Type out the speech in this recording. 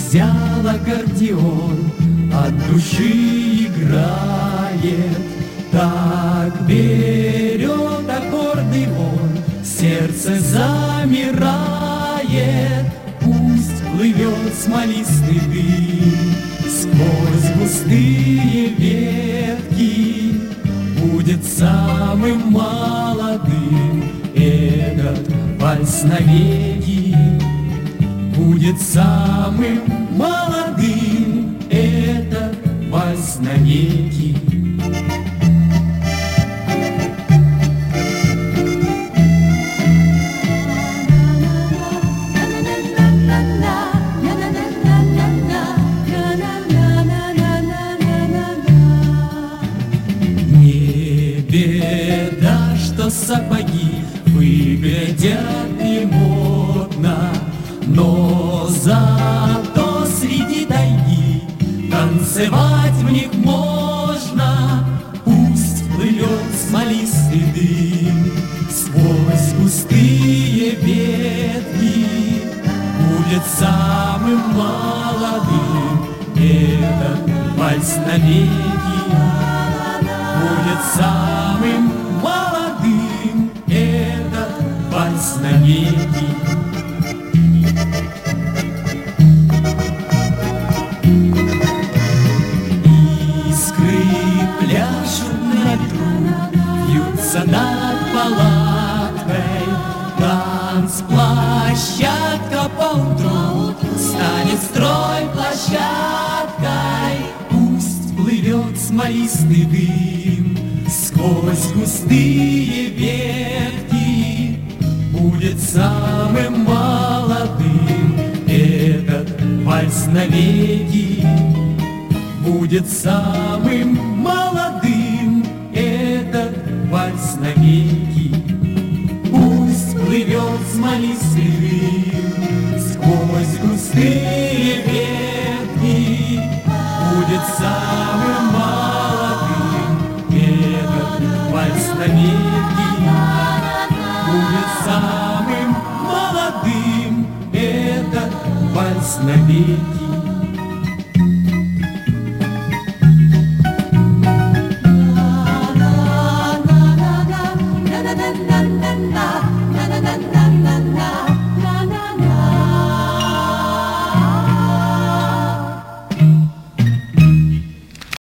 взял аккордеон, от души играет. Так берет аккорды он, сердце замирает. Пусть плывет смолистый дым сквозь густые ветки, будет самым молодым этот вальс навеки. Будет самым молодым этот вальс навеки. Не беда, что сапоги выглядят немодно, но зато среди тайги танцевать в них можно. Пусть плывет смолистый дым сквозь густые ветки, будет самым молодым этот вальс навеки. Будет самым молодым этот вальс навеки. Искры пляшут на ветру, вьются над палаткой. Танцплощадка поутру станет стройплощадкой. Пусть плывет смолистый дым сквозь густые ветки, будет самым молодым этот вальс навеки. Будет самым молодым этот вальс навеки. Пусть плывет смолистый дым сквозь густые ветки, будет самым молодым этот вальс навеки. Будет самым молодым этот вальс навеки.